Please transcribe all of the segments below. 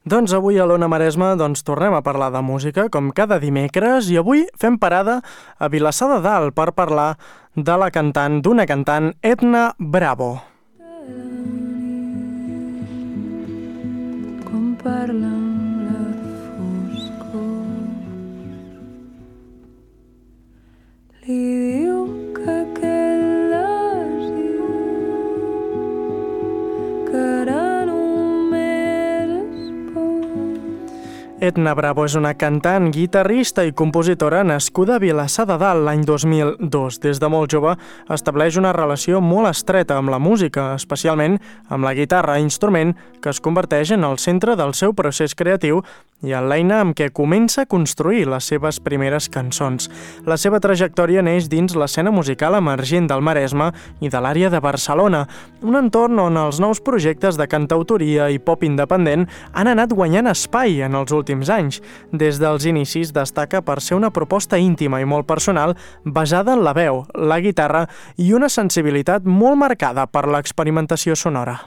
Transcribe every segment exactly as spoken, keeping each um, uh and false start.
Doncs avui a l'Ona Maresma doncs, tornem a parlar de música, com cada dimecres, i avui fem parada a Vilassar de Dalt per parlar de la cantant, d'una cantant, Edna Bravo. Com parla la foscor, li diu que aquell àsia que ara només es pot. Edna Bravo és una cantant, guitarrista i compositora nascuda a Vilassar de Dalt l'any dos mil dos. Des de molt jove estableix una relació molt estreta amb la música, especialment amb la guitarra, instrument que es converteix en el centre del seu procés creatiu i en l'eina amb què comença a construir les seves primeres cançons. La seva trajectòria neix dins l'escena musical emergent del Maresme i de l'àrea de Barcelona, un entorn on els nous projectes de cantautoria i pop independent han anat guanyant espai en els últims anys. Des dels inicis destaca per ser una proposta íntima i molt personal basada en la veu, la guitarra i una sensibilitat molt marcada per l'experimentació sonora.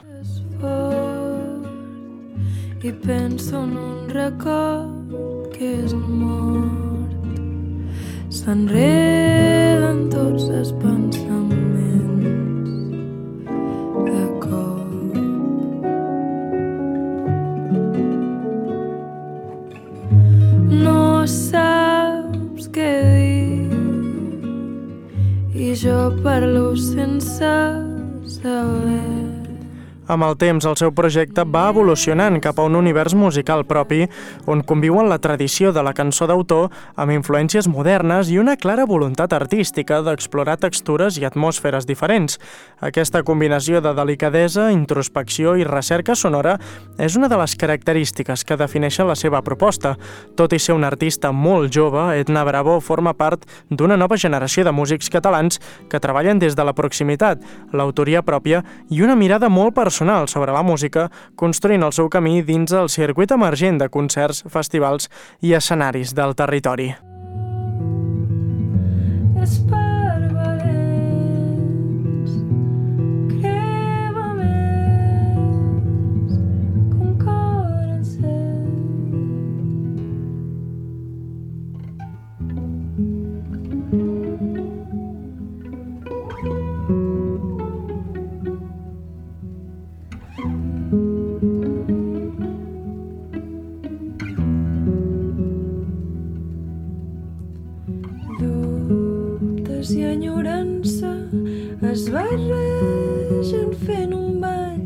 I penso en un record que és mort. S'enreden tots els pensaments de cop. No saps què dir i jo parlo sense saber. Amb el temps, el seu projecte va evolucionant cap a un univers musical propi on conviuen la tradició de la cançó d'autor amb influències modernes i una clara voluntat artística d'explorar textures i atmosferes diferents. Aquesta combinació de delicadesa, introspecció i recerca sonora és una de les característiques que defineixen la seva proposta. Tot i ser una artista molt jove, Edna Bravo forma part d'una nova generació de músics catalans que treballen des de la proximitat, l'autoria pròpia i una mirada molt personal sobre la música, construint el seu camí dins el circuit emergent de concerts, festivals i escenaris del territori. És per valents, crema més, com cor encès. I enyorança es barregen fent un ball,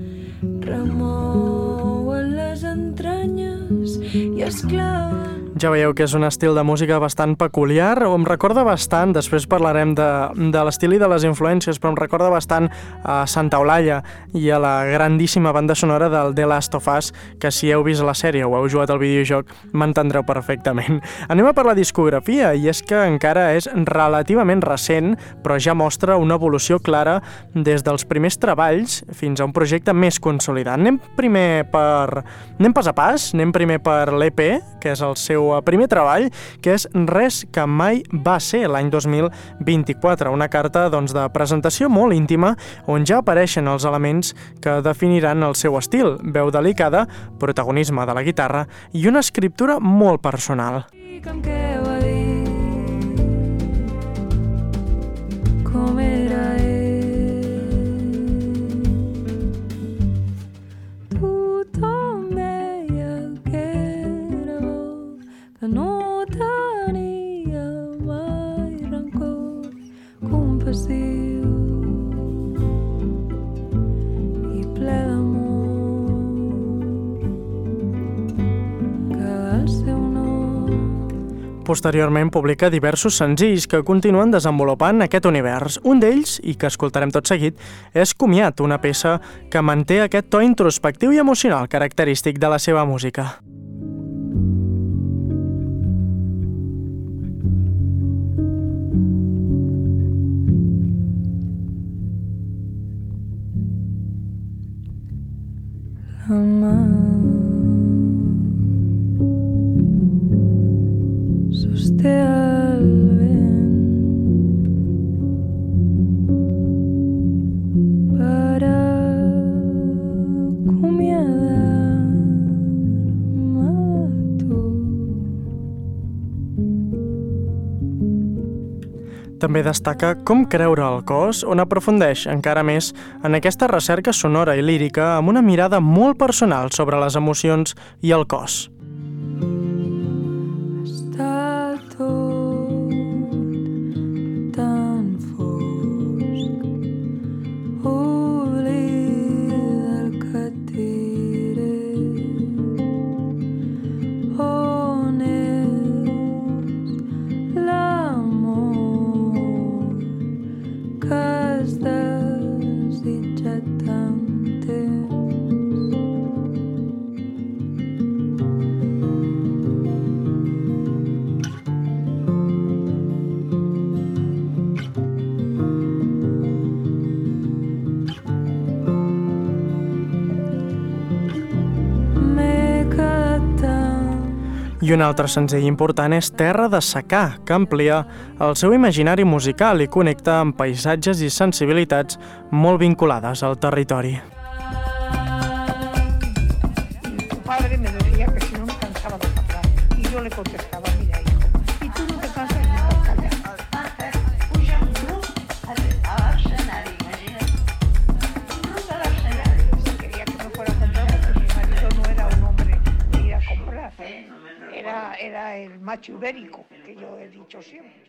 remouen les entranyes i es claven. Ja veieu que és un estil de música bastant peculiar, o em recorda bastant, després parlarem de, de l'estil i de les influències, però em recorda bastant a Santa Eulàlia i a la grandíssima banda sonora del The Last of Us, que si heu vist la sèrie o heu jugat al videojoc m'entendreu perfectament. Anem a per la discografia, i és que encara és relativament recent, però ja mostra una evolució clara des dels primers treballs fins a un projecte més consolidat. Anem primer per... anem pas a pas, anem primer per l'E P, que és el seu primer treball, que és Res que mai va ser, l'any dos mil vint-i-quatre, una carta doncs, de presentació molt íntima on ja apareixen els elements que definiran el seu estil, veu delicada, protagonisme de la guitarra i una escriptura molt personal. Com què va dir, com era ell, tothom deia que era bo, que no tenia mai rancor, compassiu i ple d'amor, que el seu nom. Posteriorment publica diversos senzills que continuen desenvolupant aquest univers. Un d'ells, i que escoltarem tot seguit, és Comiat, una peça que manté aquest to introspectiu i emocional característic de la seva música. La mà sosté el vent per acomiadar També destaca Com creure el cos, on aprofundeix encara més en aquesta recerca sonora i lírica amb una mirada molt personal sobre les emocions i el cos. Està tot tan fosc, oblida el que tires, on és l'amor que has desitjat tant temps. I un altre senzill important és Terra de secà, que amplia el seu imaginari musical i connecta amb paisatges i sensibilitats molt vinculades al territori. Tu padre me decía que si no me cansaba de hablar y yo le contestaba, mira hijo, y tú no te cansas de estar callado. Quería que me fuera a comprar porque mi marido no era un hombre de ir a comprar. Era, era el macho ibérico, que yo he dicho siempre.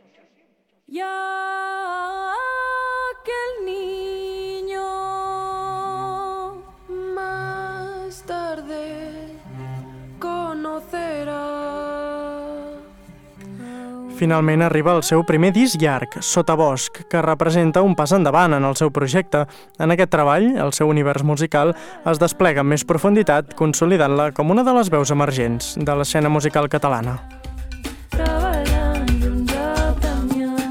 Ya que el niño más tarde conocerá. Finalment arriba el seu primer disc llarg, Sotabosc, que representa un pas endavant en el seu projecte. En aquest treball, el seu univers musical es desplega amb més profunditat, consolidant-la com una de les veus emergents de l'escena musical catalana. Treballant junts a premiar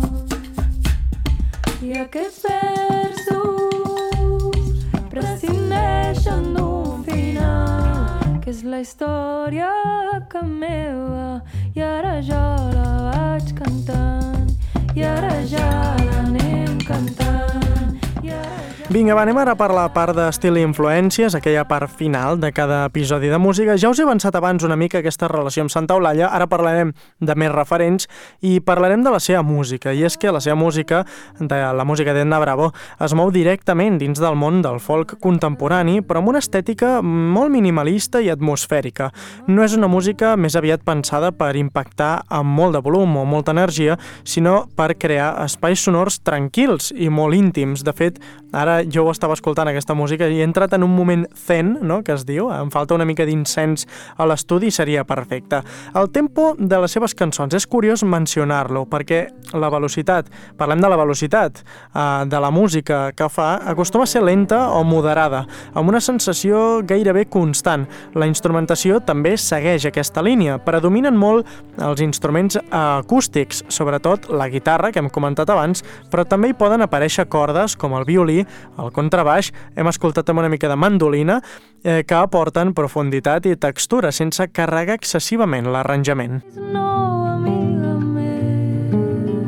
i aquests versos prescindeixen d'un final que és la història que meva i ara jo la vaig cantant i ara ja l'anem cantant i ara ja... Vinga, va, anem ara per la part d'estil i influències, aquella part final de cada episodi de música. Ja us he avançat abans una mica aquesta relació amb Santa Eulàlia, ara parlarem de més referents i parlarem de la seva música. I és que la seva música, de la música d'Edna Bravo, es mou directament dins del món del folk contemporani, però amb una estètica molt minimalista i atmosfèrica. No és una música més aviat pensada per impactar amb molt de volum o molta energia, sinó per crear espais sonors tranquils i molt íntims. De fet, ara jo estava escoltant aquesta música i he entrat en un moment zen, no?, que es diu. Em falta una mica d'incens a l'estudi i seria perfecte. El tempo de les seves cançons és curiós mencionar-lo, perquè la velocitat, parlem de la velocitat eh, de la música que fa, acostuma a ser lenta o moderada, amb una sensació gairebé constant. La instrumentació també segueix aquesta línia. Predominen molt els instruments acústics, sobretot la guitarra, que hem comentat abans, però també hi poden aparèixer cordes com el violí, el contrabaix, hem escoltat amb una mica de mandolina, eh, que aporten profunditat i textura sense carregar excessivament l'arranjament. No, amiga meva,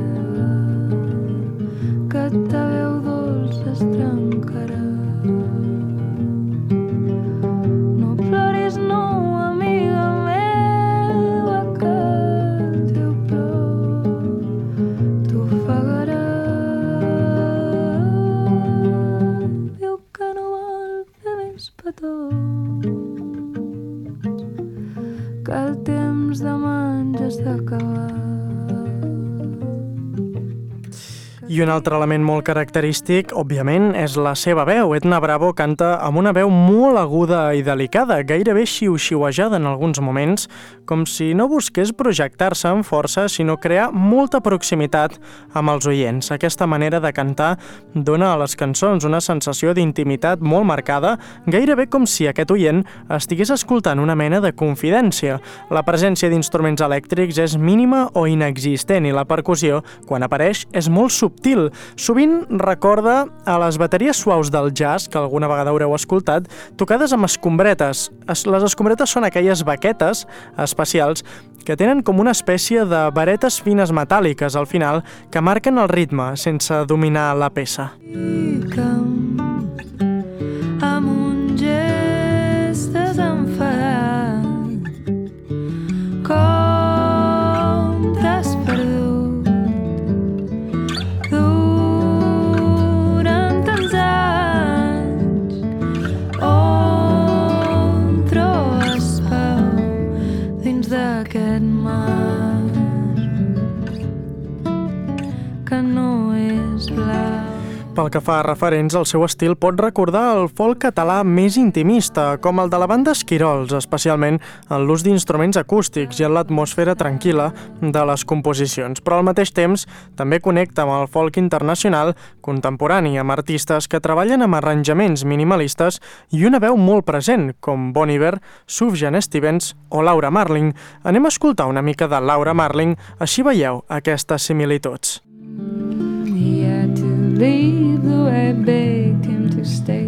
que ta veu dolça es trencarà. No ploris, no, amiga meva, que el teu plor t'ofegarà. Diu que no vol fer més petons, que el temps de menjar s'ha acabat. I un altre element molt característic, òbviament, és la seva veu. Edna Bravo canta amb una veu molt aguda i delicada, gairebé xiu-xiuejada en alguns moments, com si no busqués projectar-se amb força, sinó crear molta proximitat amb els oients. Aquesta manera de cantar dona a les cançons una sensació d'intimitat molt marcada, gairebé com si aquest oient estigués escoltant una mena de confidència. La presència d'instruments elèctrics és mínima o inexistent i la percussió, quan apareix, és molt subtil. Sovint recorda a les bateries suaus del jazz, que alguna vegada haureu escoltat, tocades amb escombretes. Les escombretes són aquelles baquetes especials que tenen com una espècie de varetes fines metàl·liques al final que marquen el ritme sense dominar la peça. Amb un gest desenfadat, com t'has perdut Pel que fa a referents, el seu estil pot recordar el folk català més intimista, com el de la banda Esquirols, especialment en l'ús d'instruments acústics i en l'atmosfera tranquil·la de les composicions. Però al mateix temps també connecta amb el folk internacional contemporani, amb artistes que treballen amb arranjaments minimalistes i una veu molt present, com Bon Iver, Sufjan Stevens o Laura Marling. Anem a escoltar una mica de Laura Marling, així veieu aquestes similituds. He had to leave though I begged him to stay.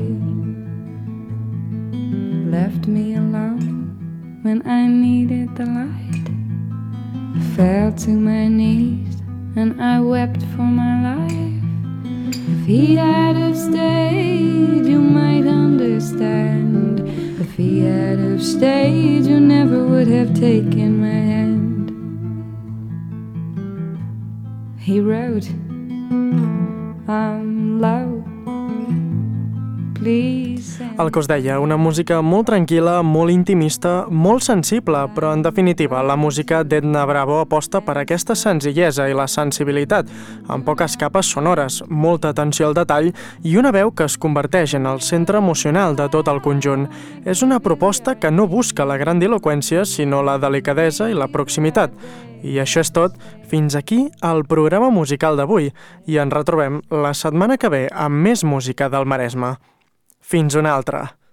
Left me alone when I needed the light. I fell to my knees and I wept for my life. If he had have stayed, you might understand. If he had have stayed, you never would have taken my hand. He wrote, I'm low, please. El que us deia, una música molt tranquil·la, molt intimista, molt sensible, però en definitiva la música d'Edna Bravo aposta per aquesta senzillesa i la sensibilitat, amb poques capes sonores, molta atenció al detall i una veu que es converteix en el centre emocional de tot el conjunt. És una proposta que no busca la grandiloqüència, sinó la delicadesa i la proximitat. I això és tot. Fins aquí el programa musical d'avui i ens retrobem la setmana que ve amb més música del Maresme. Fins una altra.